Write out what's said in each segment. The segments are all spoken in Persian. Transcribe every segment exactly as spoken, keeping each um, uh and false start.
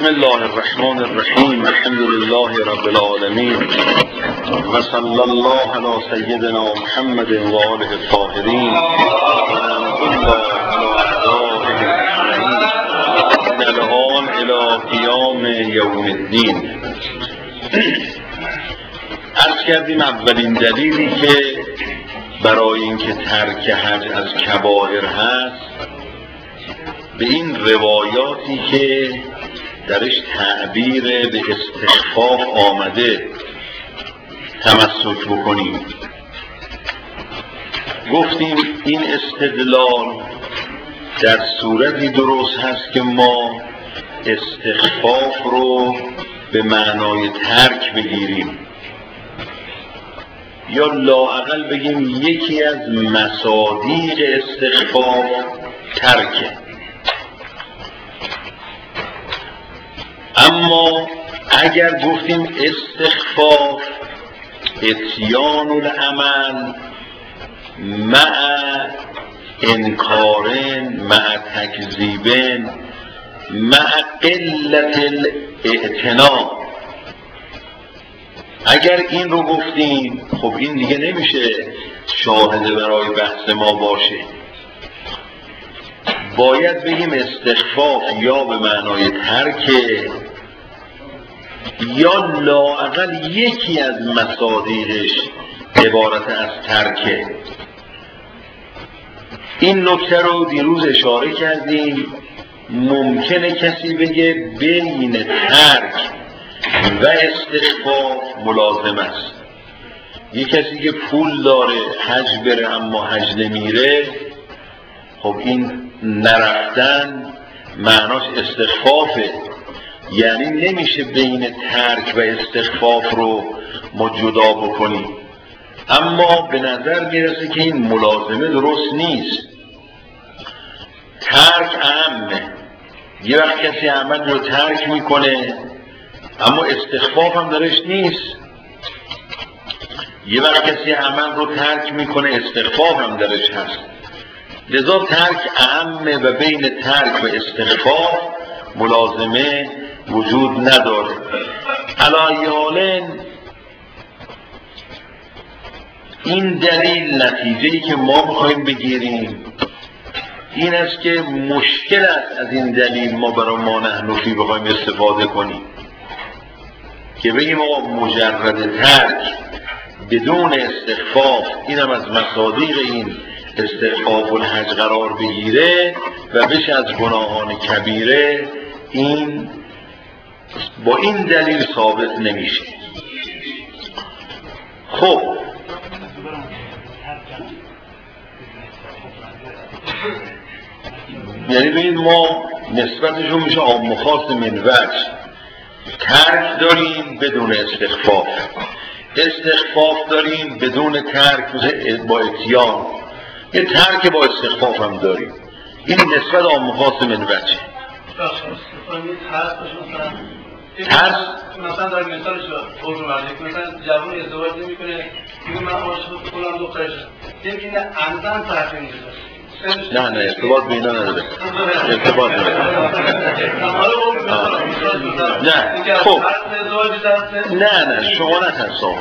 بسم الله الرحمن الرحیم. الحمد لله رب العالمین و صلی الله علی سیدنا محمد و آله الطاهرین و کل علی اعدائه اجمعین من الان الی قیام یوم الدین. عرض کردیم اولین دلیلی که برای اینکه ترک حج از کبائر هست به این روایاتی که درش تعبیر به استخفاف آمده تمسک بکنیم. گفتیم این استدلال در صورتی درست هست که ما استخفاف رو به معنای ترک بگیریم یا لااقل بگیم یکی از مصادیق استخفاف ترکه. اما اگر گفتیم استخفاف اتیان العمل مع انکارن مع تکذیبن مع قلت الاعتنا، اگر این رو گفتیم خب این دیگه نمیشه شاهد برای بحث ما باشه. باید بگیم استخفاف یا به معنای ترک یا لااقل یکی از مصادیقش عبارت از ترکه. این نکته رو دیروز اشاره کردیم. ممکنه کسی بگه بین ترک و استخفاف ملازم است. یک کسی که پول داره حج بره اما حج نمیره، خب این نرفتن معناش استخفافه، یعنی نمیشه بین ترک و استخفاف رو ما جدا بکنیم. اما به نظر میرسه که این ملازمه درست نیست. ترک اهمه. یه وقت کسی عمل رو ترک میکنه اما استخفاف هم درش نیست. یه وقت کسی عمل رو ترک میکنه استخفاف هم درش هست. لذا ترک اهمه و بین ترک و استخفاف ملازمه وجود نداره. علایالن این دلیل نتیجه‌ای که ما میخوایم بگیریم این است که مشکل است از این دلیل ما برای ما نحنفی بخوایم استفاده کنیم که بگیم آقا مجرد ترک بدون استخفاف اینم از مصادیق این استخفاف الحج قرار بگیره و بشه از گناهان کبیره. این با این دلیل ثابت نمیشه. خب یعنی ببینید ما نسبتشون میشه عام و خاص من وجه. ترک داریم بدون استخفاف، استخفاف داریم بدون ترک با اتیان، یه ترک با استخفاف هم داریم. این نسبت عام و خاص من وجه. ترس مثلا در مثالش رو مرده که مثلا جوان ازدواج نمی کنه میگه من عاشق فلان دخترش یکی نه عمدن تحقیم میده. نه نه ارتباط به اینا نداره. ارتباط نداره. نه خب نه نه شما نترسام.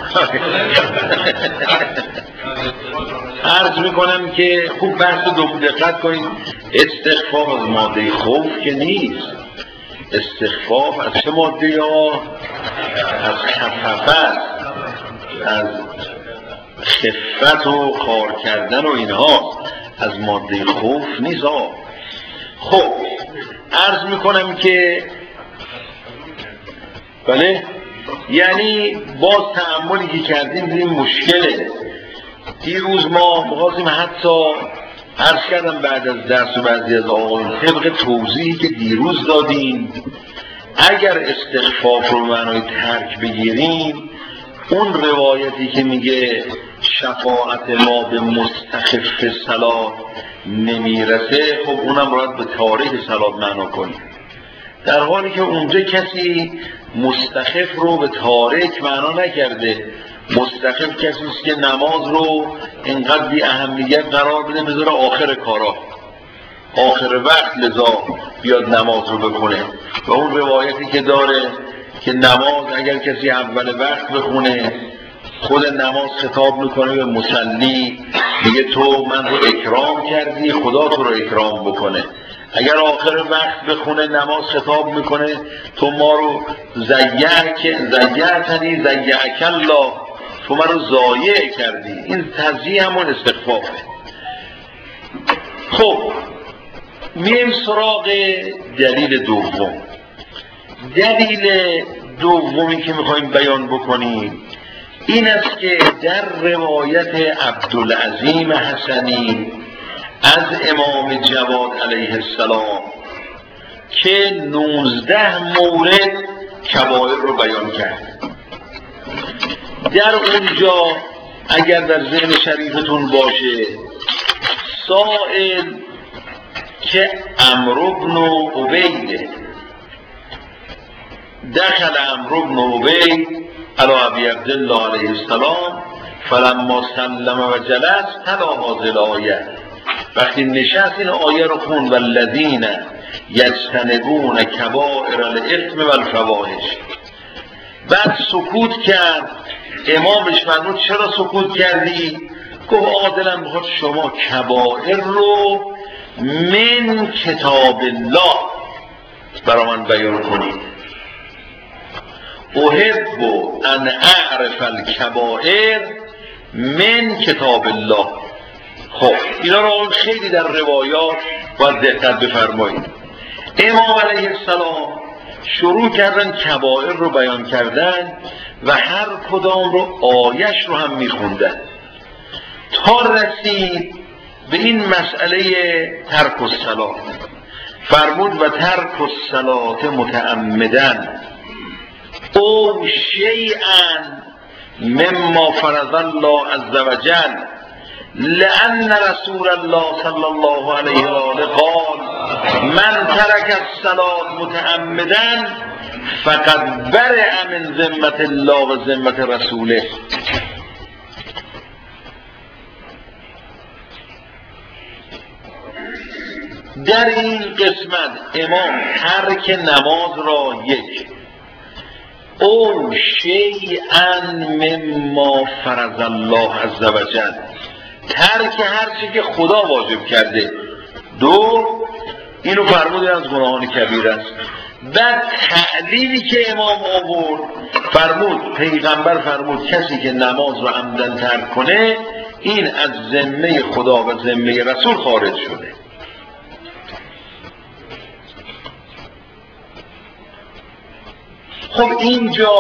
عرض میکنم که خوب بحث دوم دقت کنید. استخفاف از ماده خوف که نیست. استخفاف از چه ماده ها؟ از خففت، از خفت و خار کردن و اینها، از ماده خوف نیست. خب عرض میکنم که بله، یعنی باز تأملی که کردیم دیدیم مشکله. دیروز ما می‌خواستیم حتی عرض کردم بعد از درس و بعضی از آقایون طبق توضیحی که دیروز دادیم اگر استخفاف رو معنای ترک بگیریم اون روایتی که میگه شفاعت ما به مستخف صلات نمیرسه، خب اونم باید به تاریخ صلات معنا کنیم، در حالی که اونجا کسی مستخف رو به تارک معنا نکرده. مستخف کسی است که نماز رو اینقدر بی اهمیت قرار بده بذاره آخر کارا. آخر وقت لذا بیاد نماز رو بخونه. و اون روایتی که داره که نماز اگر کسی اول وقت بخونه خود نماز خطاب میکنه به مصلی، میگه تو من رو اکرام کردی، خدا تو رو اکرام بکنه. اگر آخر وقت بخونه نماز خطاب میکنه تو ما رو زیعک زیعتنی زیعک الله، تو من رو ضایع کردی. این تزییع همون استخفافه. خب میریم سراغ دلیل دوم. دلیل دومی که میخوایم بیان بکنیم این است که در روایت عبدالعظیم حسنی از امام جواد علیه السلام که نوزده مورد کبائر رو بیان کرد، در اونجا اگر در ذهن شریفتون باشه سائل که عمرو بن عبید دخل عمرو بن عبید علی ابی عبدالله علیه السلام فلما سلم و جلس تلا هذه الآیه، وقتی نشست این آیه رو خون والذین یجتنبون کبائر الاثم والفواحش. بعد سکوت کرد. امامش فرمود چرا سکوت کردی؟ گفت عادلا میخواد شما کبائر رو من کتاب الله برای من بیان کنید. احب ان اعرف الکبائر من کتاب الله. خب اینا رو خیلی در روایات باید دقت بفرمایید. امام علیه السلام شروع کردن کبائر رو بیان کردن و هر کدام رو آیش رو هم میخوندن تا رسید به این مسئله ترک الصلاة. فرمود و ترک الصلاة متعمدن او شیئا مما فرض الله عز وجل لأن رسول الله صلی الله علیه و آله قال من ترک الصلاة متعمدا فقد برئ من ذمة الله و ذمة رسوله. در این قسمت امام ترک نماز را یک او شیئا مما فرض الله عز وجل، ترک هر چی که خدا واجب کرده. دو اینو فرمود از گناهان کبیر است. بعد تعلیلی که امام آورد فرمود پیغمبر فرمود کسی که نماز رو عمدن ترک کنه این از ذمه خدا و ذمه رسول خارج شده. خب اینجا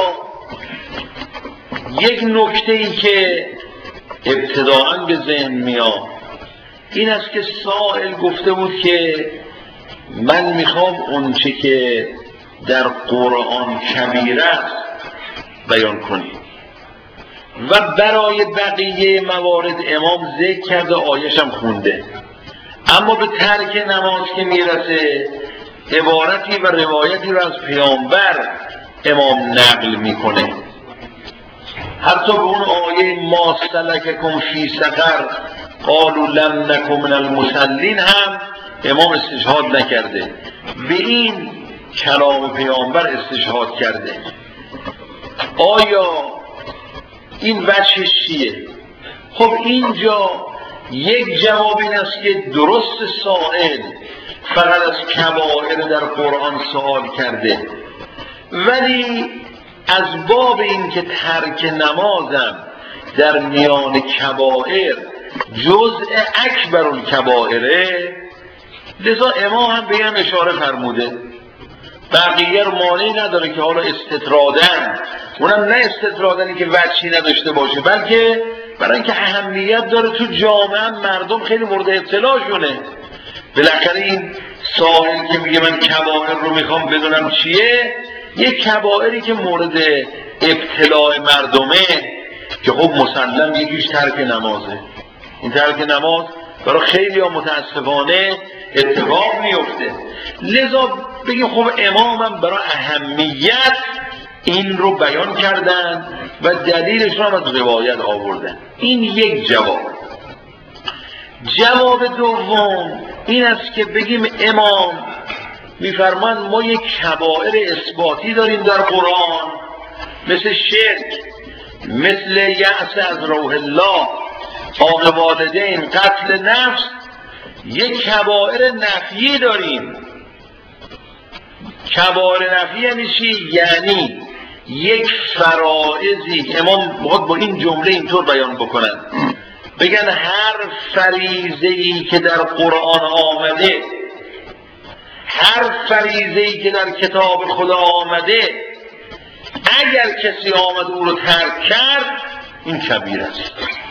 یک نکته ای که ابتداءً به ذهن میاد این است که سائل گفته بود که من میخوام اون چه که در قرآن کبیره است بیان کنیم و برای بقیه موارد امام ذکر کرده آیه‌شم خونده، اما به ترک نماز که میرسه عبارتی و روایتی رو از پیامبر امام نقل میکنه. حتی به اون آیه ما سلککم فی سقر قالوا لم نکن من المصلین هم امام استشهاد نکرده، به این کلام پیامبر استشهاد کرده. آیا این وجهش چیه؟ خب اینجا یک جواب این است که درست سائل فقط از کبائر در قرآن سوال کرده، ولی از باب این که ترک نمازم در میان کبائر جزء اکبر الکبائره، لذا امام هم به این اشاره فرموده. بقیه رو مانعی نداره که حالا استطرادن، اونم نه استطرادنی که وجهی نداشته باشه، بلکه برای اینکه اهمیت داره تو جامعه مردم خیلی مورد ابتلا شونه. بالاخره این سائل که میگه من کبائر رو میخوام بدونم چیه، یک کبائری که مورد ابتلاع مردمه که خب مسلم یکیش ترک نمازه. این ترک نماز برای خیلی ها متاسفانه اتفاق میفته. لذا بگیم خب امامم برای اهمیت این رو بیان کردن و دلیلش رو هم از روایت آوردن. این یک جواب. جواب دوم این است که بگیم امام میفرمان ما یک کبائر اثباتی داریم در قرآن، مثل شرک، مثل یأس از روح الله، عاق والدین، قتل نفس. یک کبائر نفیی داریم. کبائر نفی یعنی چی؟ یعنی یک فرائضی، امام باید با این جمله اینطور بیان بکنن، بگن هر فریضه‌ای که در قرآن آمده، هر فریضه‌ای که در کتاب خدا آمده، اگر کسی آمد او رو ترک کرد این کبیره است.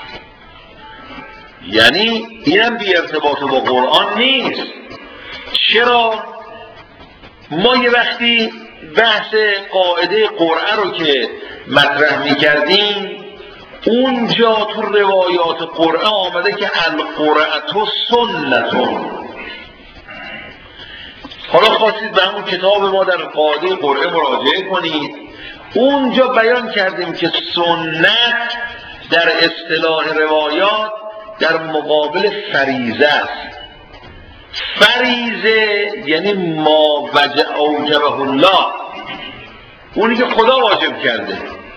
یعنی اینم بی ارتباط با قرآن نیست. چرا؟ ما یه وقتی بحث قاعده قرعه رو که مطرح می‌کردیم، اونجا تو روایات قرعه آمده که القرعه سنتون. حالا خواستید به همون کتاب ما در قاعده قرعه مراجعه کنید، اونجا بیان کردیم که سنت در اصطلاح روایات در مقابل فریضه است. فریضه یعنی ما وجب اوجبه الله، اونی که خدا واجب کرده.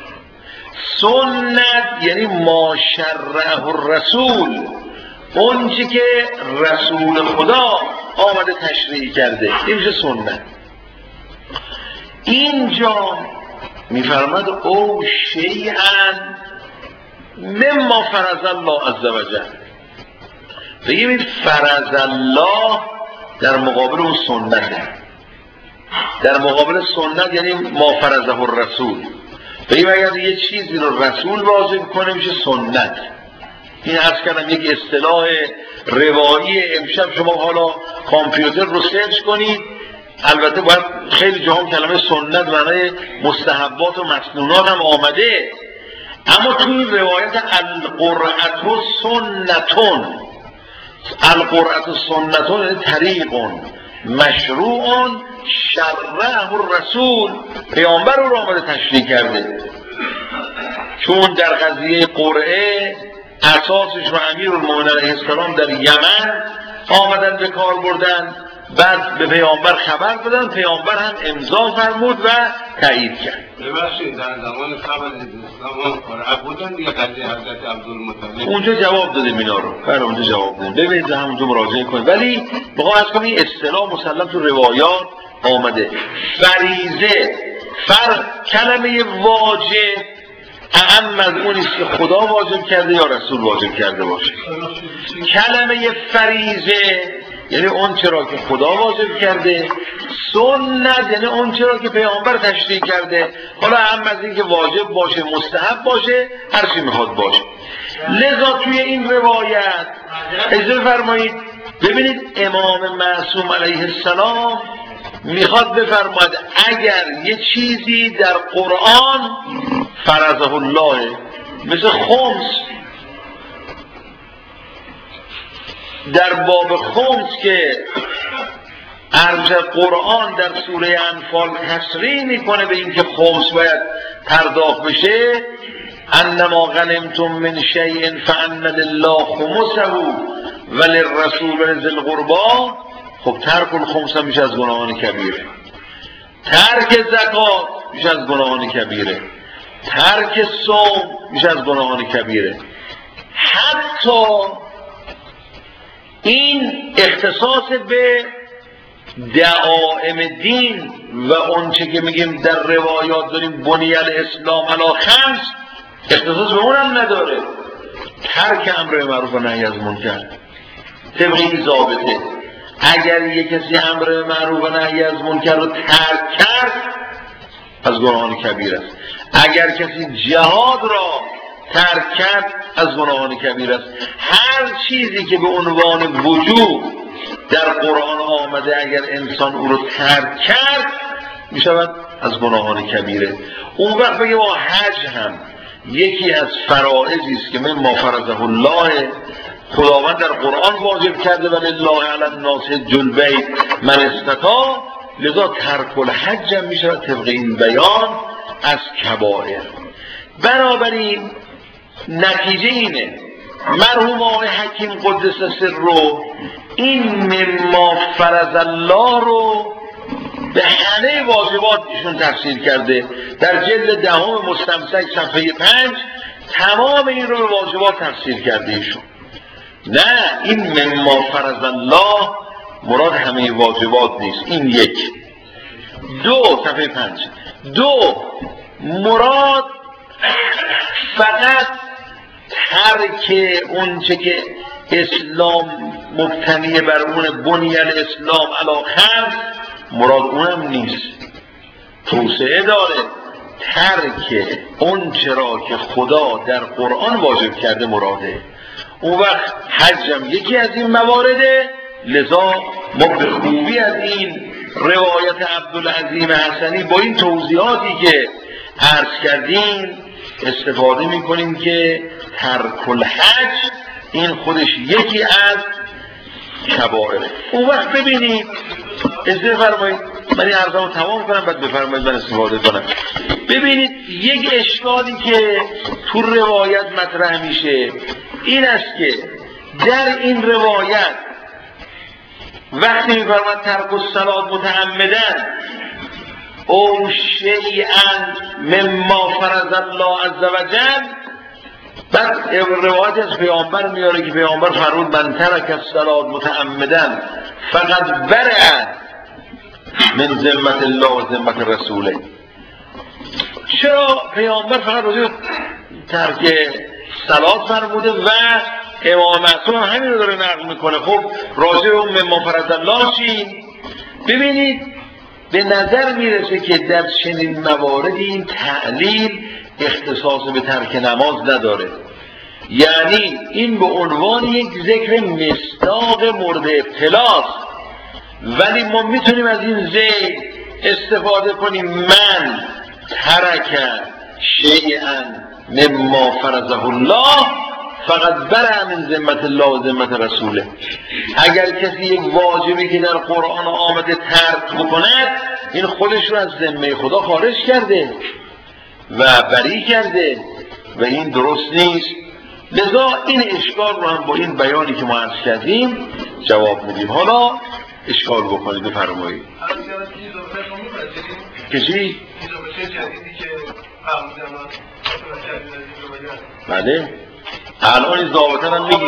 سنت یعنی ما شرعه الرسول، اون چی که رسول خدا آمده تشریع کرده، این میشه سنت. اینجا میفرماد او شیئا مما فرض الله عز وجل. بگیم این فرض الله در مقابل اون سنته، در مقابل سنت یعنی ما فرضه الرسول. بگیم اگر یه چیزی رو رسول واجب کنه میشه سنت. این عرض کردم یک اصطلاح روایی. امشب شما حالا کامپیوتر رو سرچ کنید، البته باید خیلی جاها کلمه سنت معنای مستحبات و مسنونات هم آمده، اما توی روایت القرعه سنتون، القرعه سنتون یعنی طریقون مشروعون شرعه الرسول، پیامبر رو آمده تشریع کرده. چون در قضیه قرعه اساسش رو امیرالمومنین علیه السلام در یمن آمدن به کار بردن، بعد به پیامبر خبر دادن، پیامبر هم امضا فرمود و تایید کرد. ببخشید در زمان قبل از اسلام قرعه بودن یا قضیه حضرت عبدالمطلب؟ اونجا جواب دادیم اینا رو، بله اونجا جواب دادیم. ببینید همونجا مراجعه کنید. ولی بخوام از کنم این اصطلاح مسلم تو روایات آمده. فریضه، فر کلمه واجب اعم از اون است که خدا واجب کرده یا رسول واجب کرده باشه. کلمه فریضه یعنی اون چرا که خدا واجب کرده، سنت یعنی اون چرا که پیامبر تشریع کرده. حالا اعم از این که واجب باشه، مستحب باشه، هر چی میخواد باشه. لذا توی این روایت اجازه فرمایید ببینید امام معصوم علیه السلام میخواد بفرماید اگر یه چیزی در قرآن فرضه الله، مثل خمس، در باب خمس که عرض قرآن در سوره انفال تصریح میکنه به این که خمس باید پرداخت بشه، انما غنمتم من شیء فان لله خمسه وللرسول ولذی القربى. خب ترک الخمس میشه از گناهان کبیره، ترک زکات میشه از گناهان کبیره، ترک صوم میشه از گناهان کبیره. حتی این اختصاص به دعائم دین و اونچه که میگیم در روایات داریم بنی الاسلام علی خمس، اختصاص به اونم نداره. ترک امر معروف و نهی از منکر طبق این ضابطه، اگر یک کسی امر معروف و نهی از منکر رو ترک کرد از گناهان کبیر است. اگر کسی جهاد را ترک کرد از گناهان کبیر است. هر چیزی که به عنوان وجوب در قرآن آمده اگر انسان او رو ترک کرد می شود از گناهان کبیره. اون وقت بگه با حج هم یکی از فرائضی است که من ما فرضه الله، خداوند در قرآن واجب کرده و لله علی الناس حج البیت من استطاع، لذا ترک الحج هم می شود طبق این بیان از کبائر. بنابراین نتیجه اینه مرحوم آقای حکیم قدس سره این مما فرض الله رو به همه واجبات ایشون تفسیر کرده. در جلد دهم مستمسک صفحه پنج تمام این رو به واجبات تفسیر کرده ایشون. نه، این مما فرض الله مراد همه واجبات نیست. این یک. دو، صفحه پنج. دو، مراد فقط ترک اون چه که اسلام مبتنی بر اون بنی الاسلام علی خمس، مراد اونم نیست، توسعه داره. ترک اون چرا که خدا در قرآن واجب کرده مراده. اون وقت حجم یکی از این موارده. لذا ما به خوبی از این روایت عبدالعظیم حسنی با این توضیحاتی که عرض کردیم استفاده میکنیم که ترک الحج این خودش یکی از کبائره. اون وقت ببینید، اجازه فرمایید من این عرضمو تمام کنم بعد بفرمایید من استفاده کنم. ببینید یک اشکالی که تو روایت مطرح میشه این است که در این روایت وقتی میفرماد ترک الصلاة متعمدن او شیئا مما فرض الله عز وجل، بعد روایت از پیامبر میاره که پیامبر فرمود من ترک الصلاة متعمدن فقط برع من ذمت الله و ذمت رسوله. چرا پیامبر فقط راجع ترک صلات فرموده و امام معصوم هم همین رو داره نقل میکنه؟ خب راجع به اون مما فرض الله چی؟ ببینید به نظر میرسه که در چنین مواردی این تعلیل اختصاص به ترک نماز نداره، یعنی این به عنوان یک ذکر مصداق مورد ابتلاست، ولی ما میتونیم از این ذکر استفاده کنیم من ترک شیئا مما فرضه الله فقط برع من ذمت الله و ذمت رسوله. اگر کسی یک واجبی که در قرآن آمده ترک بکند این خودش رو از ذمه خدا خارج کرده و بری کرده و این درست نیست. لذا این اشکال رو هم با این بیانی که ما عرض کردیم جواب میدیم. حالا اشکال بکنید، بفرمایید. کسی؟ بله الان این ضابطه هم میگیم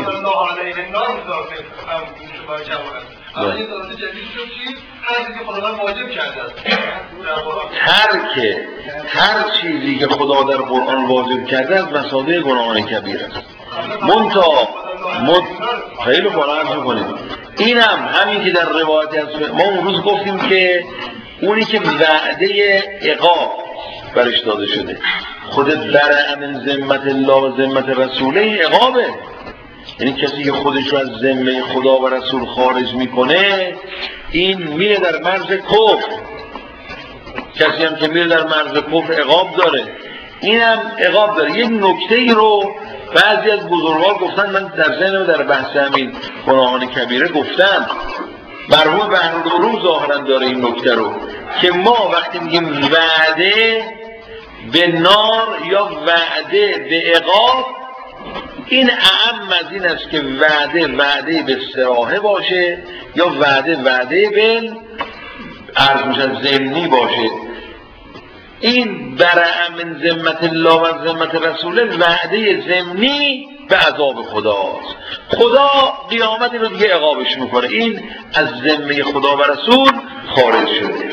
ترک هر چیزی که خدا در قرآن واجب کرده از مصادیق گناهان کبیر است. منتها مد... خیلی قرآن میکنید اینم همین که در روایت از ما اون روز گفتیم که اونی که وعده عقاب برش داده شده خود برع من ذمت الله و ذمت رسوله عقابه، یعنی کسی که خودش رو از ذمه خدا و رسول خارج میکنه این میره در مرز کفر. کسی هم که میره در مرز کفر عقاب داره، اینم عقاب داره. یک نکته ای رو بعضی از بزرگان گفتن، من در ذهنم در بحث همین گناهان کبیره گفتم، مرحوم بحرالعلوم ظاهرا داره این نکته رو که ما وقتی میگیم وعده به نار یا وعده به عقاب این اعم از این است که وعده وعده به صراحه باشه یا وعده وعده به عرض میشن ضمنی باشه. این برع من ذمت الله و ذمت رسوله وعده ضمنی به عذاب خداست. خدا قیامت رو دیگه عقابش میکنه، این از ذمه خدا و رسول خارج شده.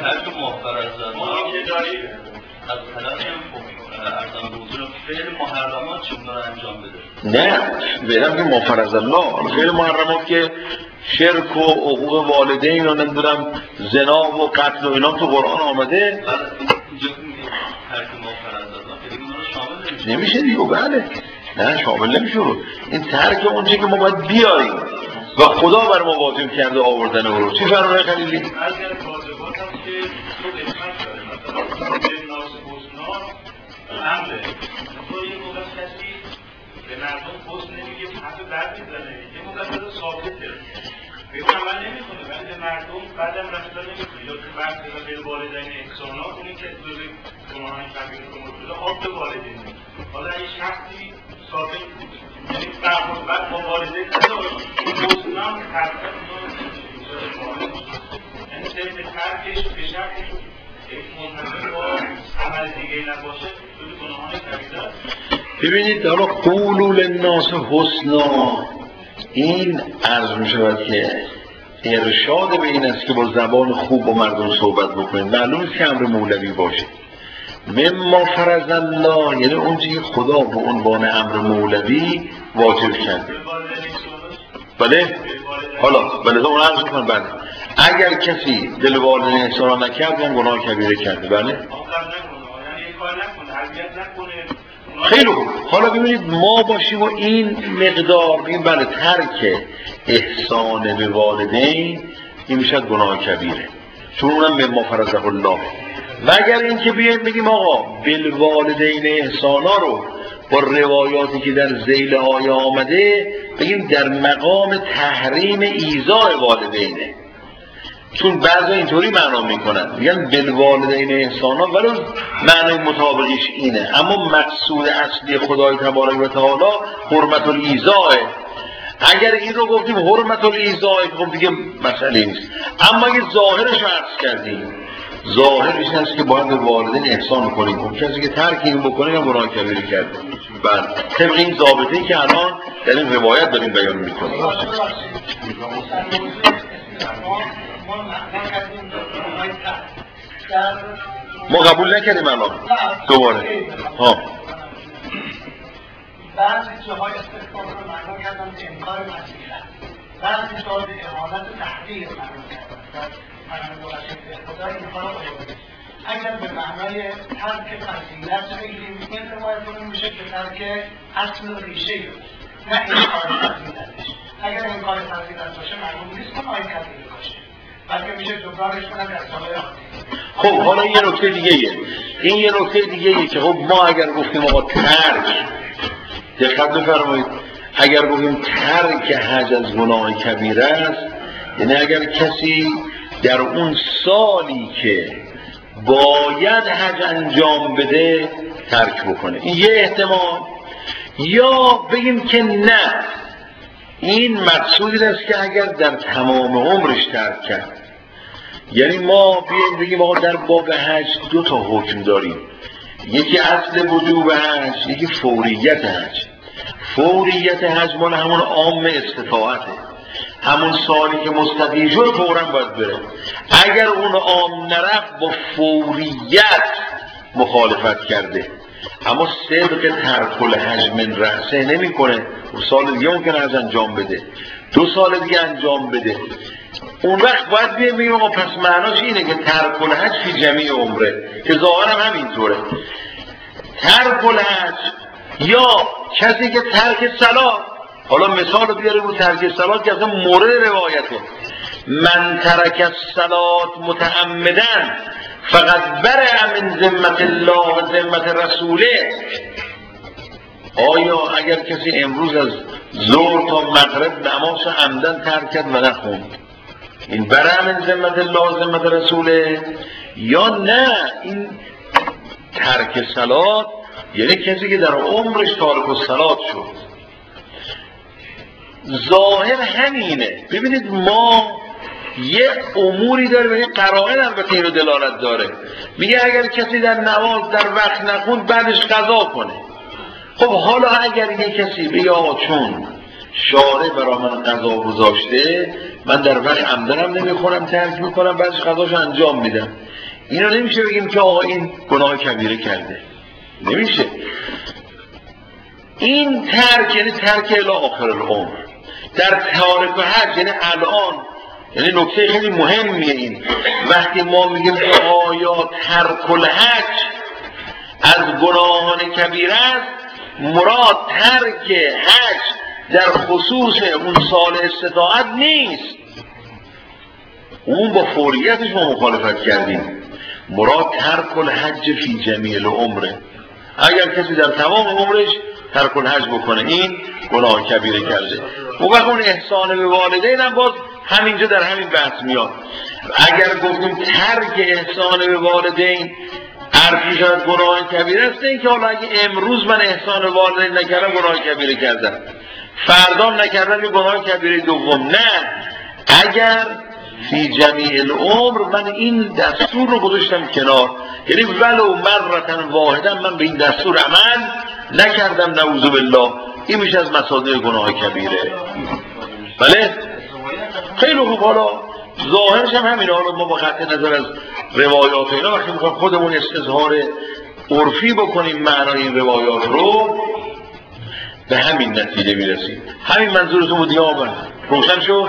از طرف ارزان بودون فعل محرمات چون داره انجام بده؟ نه بیدم که مفرض الله فعل محرمات که شرک و حقوق والدین و نمیدونم زنا و قتل و اینا تو قرآن آمده. اینجا که میگه ترک مفرض الله فعل اونا رو شامل نمیشه دیگه. بله نه شامل نمیشه. این ترک اونچه که ما باید بیاریم و خدا بر ما واجب کرده آوردن رو. چی فرمایه خلیلی؟ از واجبات هم که تو قسمت داره مثلا امره تو یه موقع کسی به مردم پست نمیگه حرف بد میزنه، یه موقع بده ثابته بگو عمل نمیکنه ولی به مردم بعدم رفتار نمیکنه یا تو بحث به والدین احسانات اونی که جز گناهان کبیره مرتبط آب به والدین. حالا این شخصی ثابت بود یعنی برخورد بعد با والدین نداشت این حسنان ترکت یعنی طبق ترکش به شکل یک منتظر با عمل دیگه نباشه جز گناهان کبیره است. ببینید حالا قولوا للناس حسنا، این عرض می شود که ارشاد به این است که با زبان خوب با مردم صحبت بکنید. معلوم است که امر مولوی باشه. مما فرض الله یعنی اون چیزی خدا به عنوان امر مولوی واجب کرده. بله؟ حالا بله اون عرض کنم. بله اگر کسی دل والدین احسان نکرد یعنی گناه کبیره کرده. بله خیلی خوب. حالا ببینید ما باشیم و این مقدار بگیم بله ترک احسان به والدین این میشد گناه کبیره، چون اونم مما فرضه الله. و اگر این که بیایم بگیم آقا بالوالدین احسانا رو با روایاتی که در ذیل آیه آمده بگیم در مقام تحریم ایذاء والدینه، چون بعضی اینطوری معنا میکنن میگن بالوالدین احسانا ولی معنی مطابقش اینه، اما مقصود اصلی خدای تبارک و تعالی حرمت الایذاء. اگر این رو گفتیم حرمت الایذاء خب دیگه مسئله نیست. اما اگه ظاهرش رو عرض کردیم ظاهرش هست که باید به والدین احسان کنیم، اون کسی که ترک این بکنه هم گناه کبیره کرده. بله طبق این ضابطه‌ای که الان در این روایت داریم بیان میکنیم. ما قبول نکردیم الان دوباره ها بعضی جاهای استثناء رو معنا کردن که انکار مسیحیت، بعضی جاهای اهانت و تحقیر معنا کردن معنی خدا انکار رو. اگر به معنای ترک فضیلت بگیریم این روایتون میشه که ترک اصل ریشه نه انکار فضیلتش. اگر انکار فضیلت باشه معلوم نیست که آیه کبیره باشه، بلکه میشه جبرانش کنن در سالهای آتی. خب حالا یه نکته دیگه ایه. این یه نکته دیگه ایه که خب ما اگر گفتیم آقا ترک، دقت بفرمایید، اگر گفتیم ترک حج از گناه کبیره است یعنی اگر کسی در اون سالی که باید حج انجام بده ترک بکنه، این یه احتمال. یا بگیم که نه این مقصودی است که اگر در تمام عمرش ترک کرد، یعنی ما بیاییم بگیم آقا در باب حج دو تا حکم داریم، یکی اصل وجوب حج، یکی فوریت حج. فوریت حج مال همون عام استطاعته، همون سالی که مستطیع شد فوراً باید بره. اگر اون عام نرفت با فوریت مخالفت کرده، اما صدق ترک الحج من رأسه نمی کنه، سال دیگه ممکنه حج انجام بده، دو سال دیگه انجام بده. اون وقت باید بیایم بگیم آقا پس معناش اینه که ترک الحج فی جمیع عمره، که ظاهرا هم همینطوره. ترک الحج یا کسی که ترک صلات، حالا مثال رو بیاره رو ترک صلات که اصلا مورد روایته، من ترک الصلات متعمدن فقط برع من ذمت الله و ذمت رسوله. آیا اگر کسی امروز از ظهر تا مغرب نماز عمدن ترک کرد و نخوند، این برع من ذمت الله و ذمت رسوله؟ یا نه این ترک صلات یعنی کسی که در عمرش تارک الصلات شد؟ ظاهر همینه. ببینید ما یه اموری داره و یه قرائن البته این رو دلالت داره، میگه اگر کسی در نماز در وقت نخوند بعدش قضا کنه. خب حالا اگر یه کسی بگه آقا چون شارع برای من قضا گذاشته من در وقت عمدنم نمیخونم ترک میکنم بعدش قضاشو انجام میدم، اینو نمیشه بگیم که آقا این گناه کبیره کرده، نمیشه. این ترک یعنی ترک الی آخر العمر. در تارک حج یعنی الان، یعنی نکته خیلی مهمیه این، وقتی ما میگیم که آیا ترک الحج از گناهان کبیره است، مراد ترک حج در خصوص اون سال استطاعت نیست، اون با فوریتش ما مخالفت کردیم. مراد ترک الحج فی جمیع العمره، اگر کسی در تمام عمرش ترک الحج بکنه این گناه کبیره کرده. اون وقت اون احسان به والدین هم باز همینجا در همین بحث میاد. اگر گفتیم ترک احسان به والدین حرفی شاید گناه کبیره است، این که حالا اگه امروز من احسان به والدین نکردم گناه کبیره کردم، فردا نکردن یه گناه کبیره دوم. نه، اگر فی جمیع العمر من این دستور رو گذاشتم کنار، یعنی ولو مرتن واحدا من به این دستور عمل نکردم، نعوذ بالله، این میشه از مصادیق گناه کبیره. بله خیلی خوب. حالا ظاهرش هم همینه. حالا ما با قطع نظر از روایات اینا وقتی میخوایم خودمون استظهار عرفی بکنیم معنای این روایات رو، به همین نتیجه میرسیم. همین منظورتون بود یا آمد؟ روشن شد؟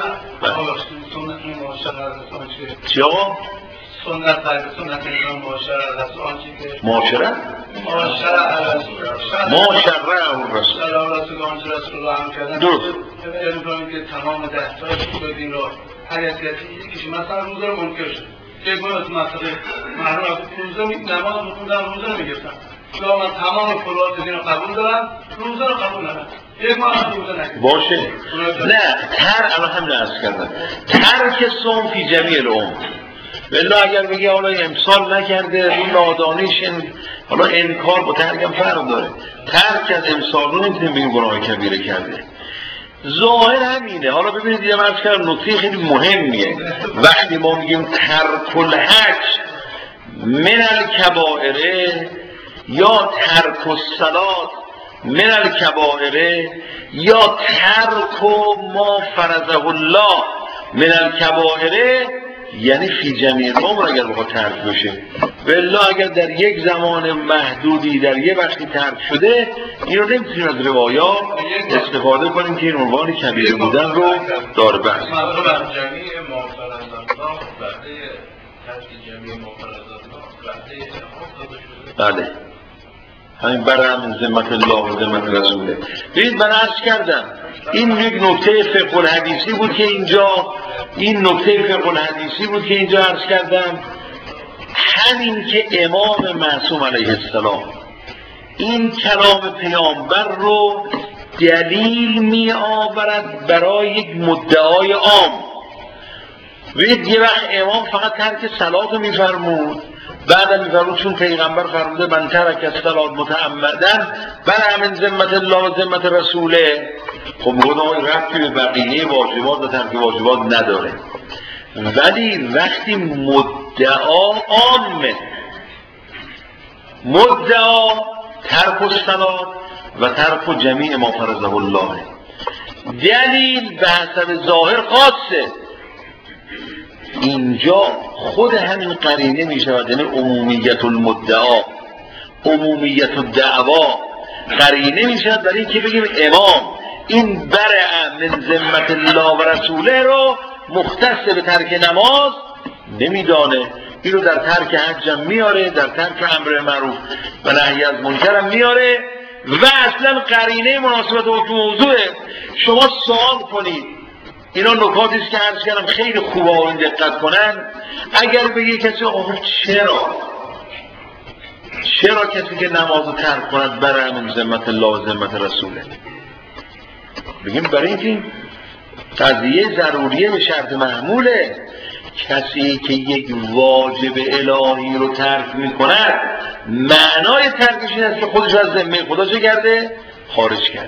چی آقا؟ سنت بر سنت ایران معاشرت از آنچه که معاشرت؟ معاشرت معاشرت اون رسول سلام رسول آنچه رسول الله هم کردن درست. علم کنیم که تمام دستای شدین را هر کسی یکیش مثلا روزه رو منکر شد، یک گونه از مسئله محروم از روزه می نماز بخوندن، روزه رو میگفتن یا من تمام فروعات دین رو قبول دارم، روزه رو قبول ندارم، یک ماه روزه نگیرم باشه. نه، تر الان هم نرس کردن ترک صوم فی جمیع العمر. والله اگر بگی حالا امسال نکرده رو نادانیش، حالا انکار با ترکم فرق داره. ترک از امسال رو نمیتونیم بگیم گناه کبیره کرده. ظاهر همینه. حالا ببینید دیگه من عرض کردم نکته خیلی مهمیه. وقتی ما میگیم ترک الحج من الکبائره یا ترک الصلات من الکبائره یا ترک ما فرضه الله من الکبائره، یعنی فی جمیع العمر اگر بخواد ترک بشه. والله اگر در یک زمان محدودی در یک وقتی ترک شده، این رو نمیتونیم از روایات استفاده کنیم که این عنوان کبیره بودن رو داره. بحث جمیع معافرضات بعد ترک جمیع معافرضات بعد بله همین برای همین ذمت الله و ذمت رسوله. ببینید من عرض کردم این یک نکته فقه الحدیثی بود که اینجا این نکته فقه الحدیثی بود که اینجا عرض کردم. همین که امام معصوم علیه السلام این کلام پیامبر رو دلیل می آورد برای یک مدعای عام. ببینید یه وقت امام فقط ترک صلات رو می فرمود، بعد میفرمود چون پیغمبر فرموده من ترک الصلات متعمدا برای همین ذمت الله و ذمت رسوله. خب میگه آقا ربطی به بقیه واجبات و ترک واجبات نداره. ولی وقتی مدعا عامه، مدعا ترک الصلات و ترک جمیع ما فرضه الله، دلیل به حسب ظاهر خاصه، اینجا خود همین قرینه می شود. یعنی عمومیت المدعا، عمومیت الدعوا قرینه می شود برای اینکه بگیم امام این برع من ذمت الله و رسوله رو مختص به ترک نماز نمیدانه. این رو در ترک حج هم میاره، در ترک امر معروف و نهی از منکر هم میاره و اصلا قرینه مناسبت و موضوعه. شما سوال کنید، اینا نکاتی است که عرض کردم خیلی خوبه و این دقت کنن. اگر بگه کسی آقا چرا چرا کسی که نماز رو ترک کند برای همین ذمت الله و ذمت رسوله، بگیم برای اینکه قضیه ضروریه به شرط محموله. کسی که یک واجب الهی رو ترک میکند معنای ترکش این است که خودش از ذمه خدا چه کرده؟ خارج کرده.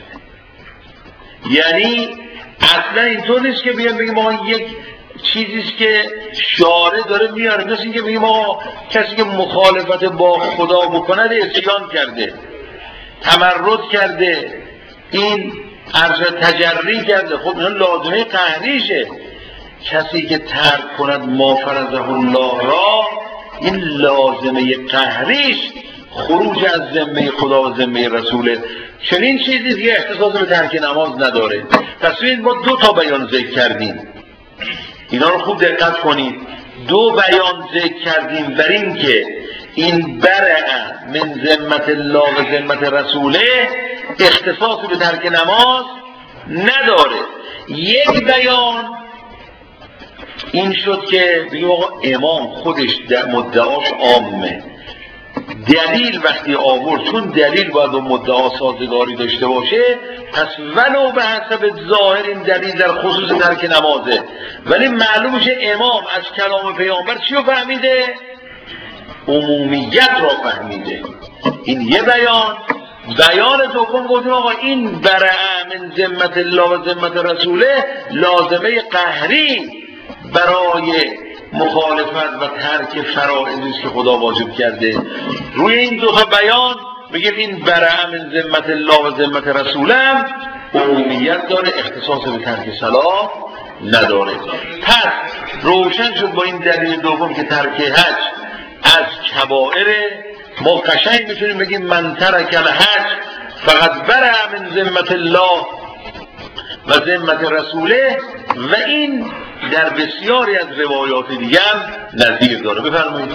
یعنی اصلا اینطور نیست که بیان بگیم ما یک چیزیست که شارع داره میاره، مثل اینکه بگیم ما کسی که مخالفت با خدا بکند عصیان کرده، تمرد کرده، این عرض تجری کرده. خب این لازمه قهریشه. کسی که ترک کند ما فرضه الله را، این لازمه قهریش خروج از ذمه خدا و ذمه رسوله. چنین چیزی که اختصاص به ترک نماز نداره. پس ببینید ما دو تا بیان ذکر کردیم، اینا رو خوب دقت کنید. دو بیان ذکر کردیم بر این که این برع من ذمت الله و ذمت رسوله اختصاص به ترک نماز نداره. یک بیان این شد که بگیم آقا امام خودش مدعاش عامه، دلیل وقتی آورد، چون دلیل باید با مدعا سازگاری داشته باشه، پس ولو به حسب ظاهر این دلیل در خصوص ترک نمازه، ولی معلوم میشه امام از کلام پیامبر چی رو فهمیده؟ عمومیت را فهمیده. این یه بیان. بیان دوم گفتیم آقا این برع من ذمت الله و ذمت رسوله لازمه قهری برای مخالفت و ترک فرائضی است که خدا واجب کرده. روی این دو تا بیان میگیم این برع من ذمت الله و ذمت رسوله هم عمومیت داره، اختصاص به ترک صلاة نداره. پس روشن شد با این دلیل دوم که ترک حج از کبائره. ما قشنگ میتونیم بگیم من ترک الحج فقط برع من ذمت الله و ذمت رسوله، و این در بسیاری از روایات دیگه هم نظیر داره. بفرمایید.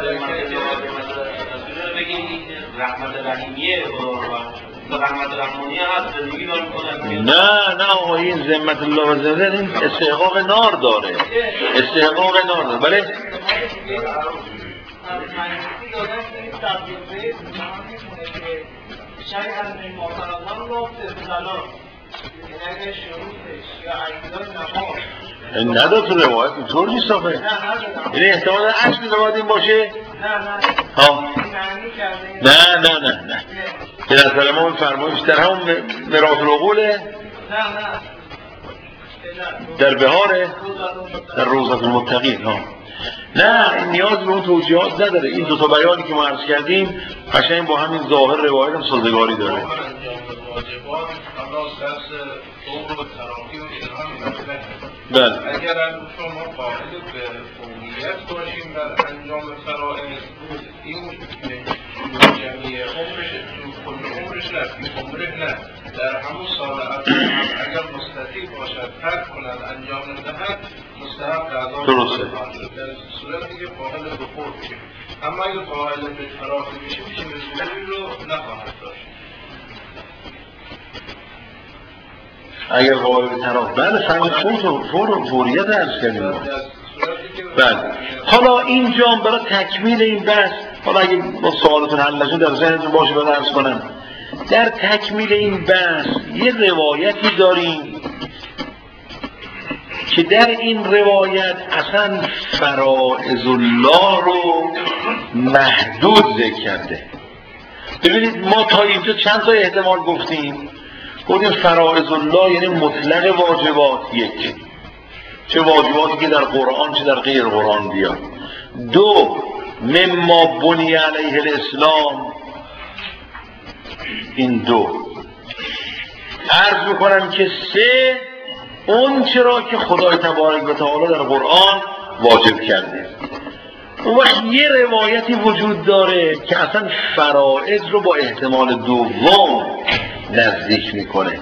رحمت رحیمیه و رحمت رحمانیه هست زندگی دارم کنم. نه نه آقا این ذمت الله و ذمت این استحقاق نار داره، استحقاق نار داره. بله این نداد تو روایت اینطور نیست آخه. یعنی احتمال اصل روایت این باشه؟ ها نه نه نه نه که نظر ما فرمایش در همون میراث العقوله، در بهاره، در روضة المتقین. ها نه این نیاز به اون توجیهات نداره. این دو تا بیانی که ما عرض کردیم قشنگ با همین ظاهر روایت هم سازگاری داره. بله اگر شما قائل به قومیت باشیم در انجام فرائض، این جمعیه عمرش تو کل عمرش نه، فی عمره نه، در همون سال اول اگر مستطیع باشد ترک کند انجام ندهد مستحق عذاب درسته. در صورتی که قائل به خود بشیم. اما اگر قائل به فراخی بشیم چیزی رو نخواهد داشت. اگر قائل به طرف بله فهم فور فور فوریت عرض کردیم. بله حالا اینجا برای تکمیل این بحث، حالا اگه با سوالتون حل نشد در ذهنتون باشه بعد عرض کنم. در تکمیل این بحث یه روایتی داریم که در این روایت اصلا فرائض الله رو محدود ذکر کرده. ببینید ما تا اینجا چند تا احتمال گفتیم. گفتیم فرائض الله یعنی مطلق واجبات، یک چه واجباتی که در قرآن چه در غیر قرآن بیاد. دو مما بنی علیه الاسلام، این دو. عرض میکنم که سه اون چرا که خدای تبارک و تعالی در قرآن واجب کرده. اون وقت یه روایتی وجود داره که اصلا فرائض رو با احتمال دوم نزدیک میکنه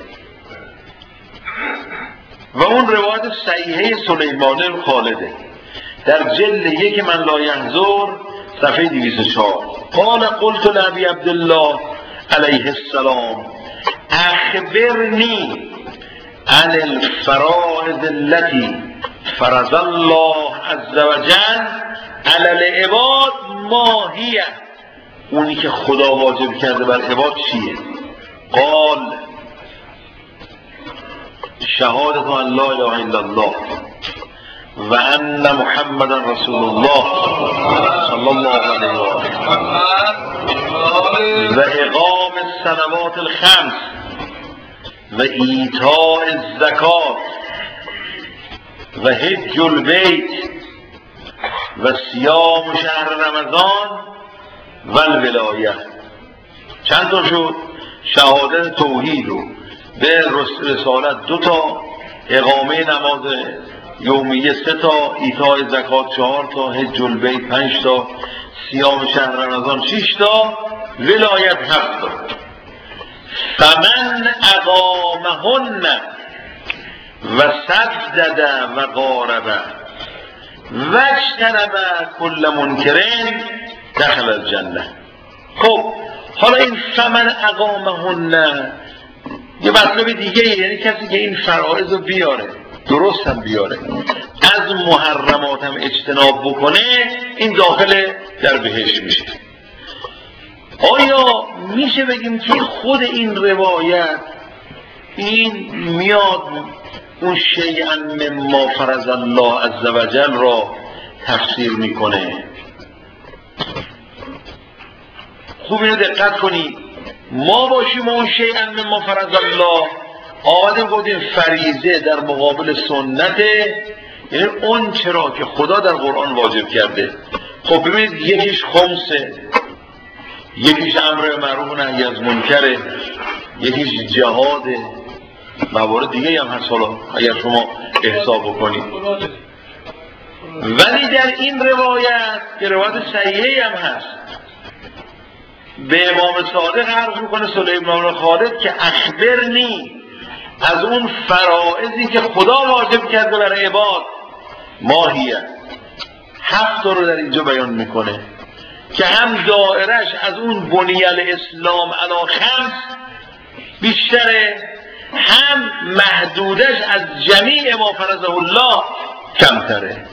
و اون روایت صحیحه سلیمان الخالده در جلد یک من لا یحضر صفحه دویست و چهار. قال قلت لابی عبدالله علیه السلام اخبرنی عن الفرائض التي فرض الله عز وجل علی العباد ما هی، اونی که خدا واجب کرده بر عباد چیه؟ قال شهادت ان لا اله الا الله و ان محمدا رسول الله صلی الله علیه و آله و اقام الصلوات الخمس و ایتاء الزکات و حج البیت و صیام شهر رمضان و الولایه. چند تا شد؟ شهادت توحید رو به رسالت دو تا، اقامه نماز یومیه سه تا، ایتاء زکات چهار تا، حج البیت پنج تا، صیام شهر رمضان شش تا، ولایت هفت تا. فمن اقامهن و سدد و قارب و اجتنب کل منکرین دخل الجنه. خب حالا این فمن اقامهن یه مطلب دیگه، یعنی کسی که این فرائض رو بیاره، درست هم بیاره، از محرمات هم اجتناب بکنه، این داخل در بهشت میشه. آیا میشه بگیم که خود این روایت این میاد اون شیئا مما فرض الله عز وجل را تفسیر میکنه؟ خوب اینو دقت کنید. ما باشیم اون شیئا مما فرض الله آمدیم گفتیم فریضه در مقابل سنته، یعنی اون چرا که خدا در قرآن واجب کرده. خب ببینید یکیش خمسه، یکیش امر معروف و نهی از منکره، یکیش جهاده، موارد دیگه هم هست حالا اگر شما احساب بکنید. ولی در این روایت که روایت صحیحی هم هست به امام صادق عرض میکنه سلیمان بن خالد که اخبرنی از اون فرائضی که خدا واجب کرده برای عباد ماهیه. هفت رو در اینجا بیان میکنه که هم دائرش از اون بنی الاسلام علی خمس بیشتره، هم محدودش از جمیع ما فرضه الله کمتره.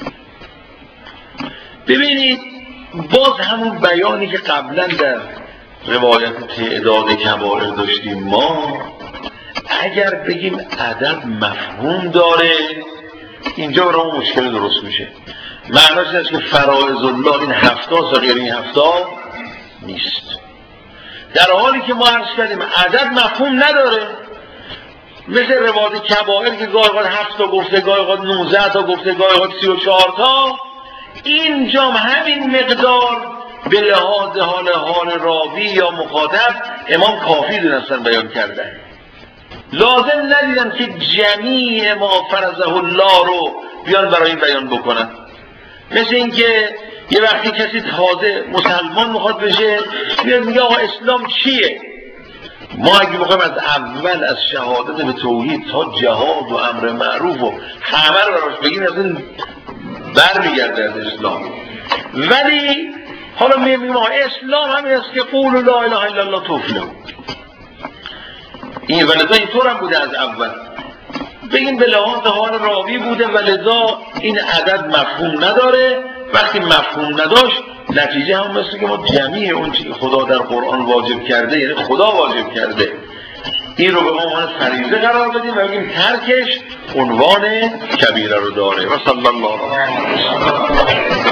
ببینید باز همون بیانی که قبلا در روایت تعداد کبائر داشتیم، ما اگر بگیم عدد مفهوم داره اینجا برای مشکل درست میشه. معناش این است که فرائض الله این هفتاد تا غیر این هفتاد نیست، در حالی که ما عرض کردیم عدد مفهوم نداره. مثل روایت کبائر که گاهی اوقات هفت تا گفته، گاهی اوقات نوزده تا گفته، گاهی اوقات سی و چهار تا، اینجا همین مقدار به لحاظ حال حال راوی یا مخاطب امام کافی دونستن بیان کردن، لازم ندیدن که جمیع ما فرضه الله رو بیان برای این بیان بکنن. مثل اینکه یه وقتی کسی تازه مسلمان میخواد بشه بیاد میگه آقا اسلام چیه؟ ما اگه بخوایم از اول از شهادت به توحید تا جهاد و امر معروف و همه رو براش بگیم از این بر میگرده از اسلام. ولی حالا میگیم اسلام همین است که قول لا اله الا الله تفلحوا. این ولذا اینطور هم بوده از اول، بگیم به لحاظ حال راوی بوده ولذا این عدد مفهوم نداره. وقتی مفهوم نداشت نتیجه هم مثل که ما جمیع اون چیزی خدا در قرآن واجب کرده، یعنی خدا واجب کرده، این رو به عنوان فریضه قرار بدیم و بگیم ترکش عنوان کبیره رو داره. و صلی الله علیه و